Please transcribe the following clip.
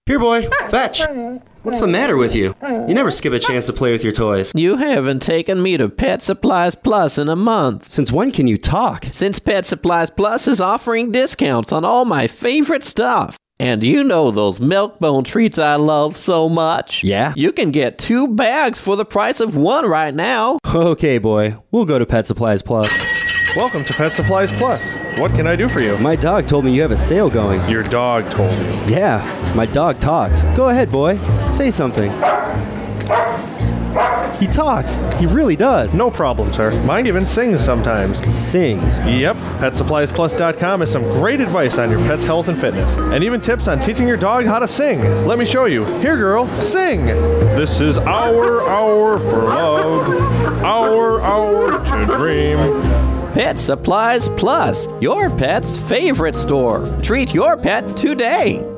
Here, boy, fetch. What's the matter with you? You never skip a chance to play with your toys. You haven't taken me to Pet Supplies Plus in a month. Since when can you talk? Since Pet Supplies Plus is offering discounts on all my favorite stuff. And you know those Milk-Bone treats I love so much? Yeah? You can get 2 bags for the price of 1 right now. Okay, boy. We'll go to Pet Supplies Plus. Welcome to Pet Supplies Plus. What can I do for you? My dog told me you have a sale going. Your dog told you. Yeah, my dog talks. Go ahead, boy. Say something. He talks. He really does. No problem, sir. Mine even sings sometimes. Sings. Yep, PetSuppliesPlus.com has some great advice on your pet's health and fitness, and even tips on teaching your dog how to sing. Let me show you. Here, girl, sing. This is our hour for love, our hour to dream. Pet Supplies Plus, your pet's favorite store. Treat your pet today.